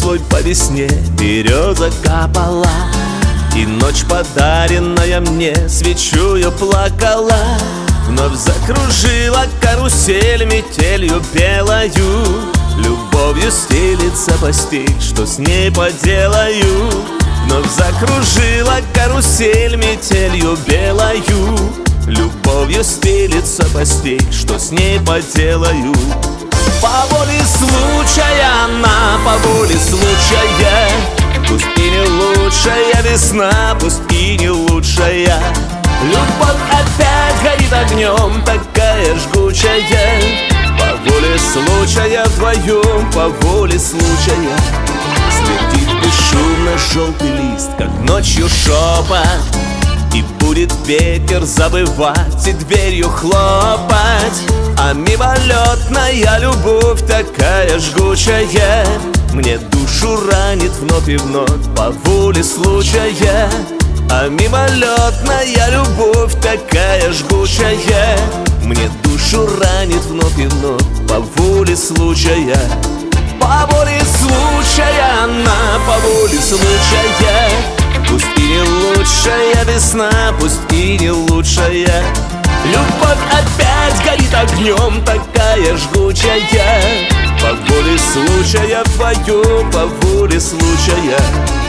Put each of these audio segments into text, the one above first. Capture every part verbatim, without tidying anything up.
свой по весне береза капала, и ночь, подаренная мне, свечою плакала. Вновь закружила карусель метелью белою, любовью стелится постель, что с ней поделаю? Вновь закружила карусель метелью белою, любовью стелится постель, что с ней поделаю? По воле случая она, по воле случая, пусть и не лучшая весна, пусть и не лучшая. Любовь опять горит огнем, такая жгучая. По воле случая вдвоем, по воле случая. Слетит бесшумно желтый лист, как ночью шепот, и будет ветер забывать и дверью хлопать. А мимолетная любовь такая жгучая мне душу ранит вновь и вновь по воле случая. А мимолетная любовь такая жгучая мне душу ранит вновь и вновь по воле случая. По воле случая она, по воле случая, пусть и не лучшая весна, пусть и не лучшая. Любовь опять горит огнем, такая жгучая. По воле случая вдвоем, по воле случая.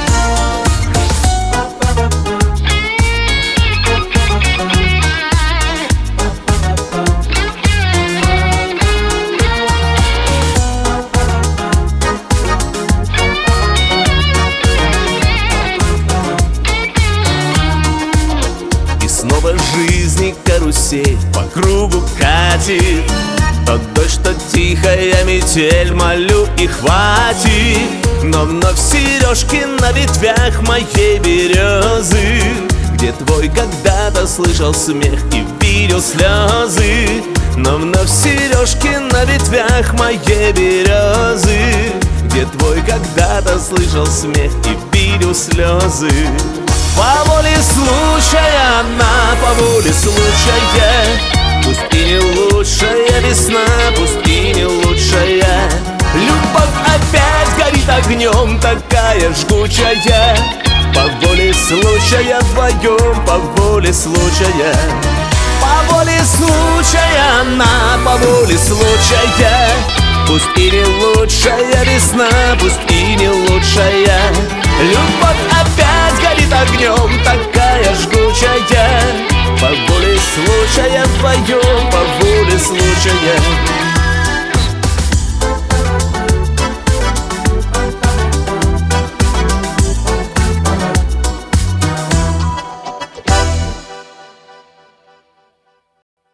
Снова жизни карусель по кругу катит, то дождь, то тихая метель, молю и хватит. Но вновь сережки на ветвях моей березы, где твой когда-то слышал смех и видел слезы. Но вновь сережки на ветвях моей березы, где твой когда-то слышал смех и видел слезы. По воле случая она, по воле случая, пусть и не лучшая весна, пусть и не лучшая. Любовь опять горит огнем, такая жгучая. По воле случая вдвоем, по воле случая. По воле случая она, по воле случая, пусть и не лучшая весна, пусть и не лучшая. Любовь опять горит огнем, такая жгучая. По воле случая вдвоем,